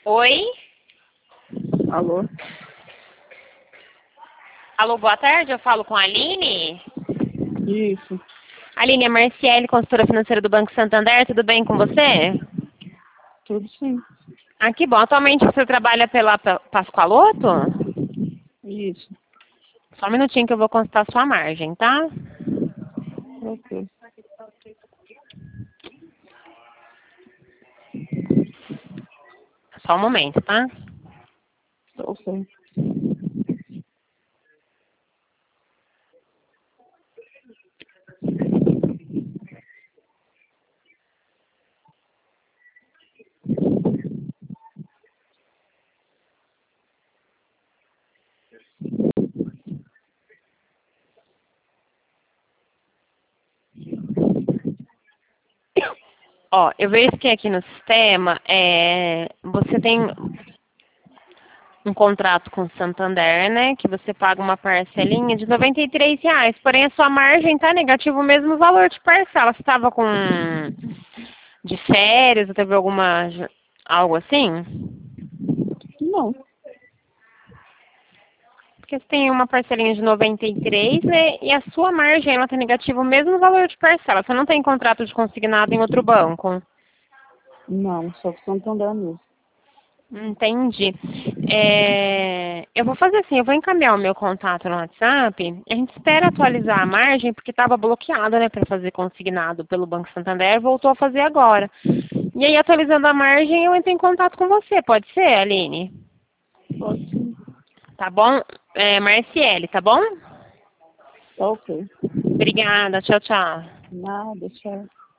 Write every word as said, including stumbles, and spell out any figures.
Oi? Alô? Alô, boa tarde, eu falo com a Aline? Isso, Aline, é Marciele, consultora financeira do Banco Santander, tudo bem com você? tudo sim. Ah, que bom. Atualmente você trabalha pela Pa- Pascoaloto? Isso, Só um minutinho que eu vou consultar sua margem, tá? ok. Só um momento, tá? Ok. Ó, eu vejo que aqui no sistema, é, você tem um contrato com o Santander, né? Que você paga uma parcelinha de noventa e três reais. Porém, a sua margem tá negativo o mesmo valor de parcela. Você estava com de férias ou teve alguma algo assim? Não, Porque você tem uma parcelinha de noventa e três, né? E a sua margem ela tá negativa o mesmo valor de parcela. Você não tem contrato de consignado em outro banco. não, só que Santander mesmo. Entendi. É, eu vou fazer assim, eu vou encaminhar o meu contato no WhatsApp. A gente espera atualizar a margem, porque estava bloqueado, né, para fazer consignado pelo Banco Santander, voltou a fazer agora. E aí, atualizando a margem, eu entro em contato com você, pode ser, Aline? Pode sim. Tá bom? É, Marciele, tá bom? Ok. Obrigada, tchau, tchau. Nada, tchau.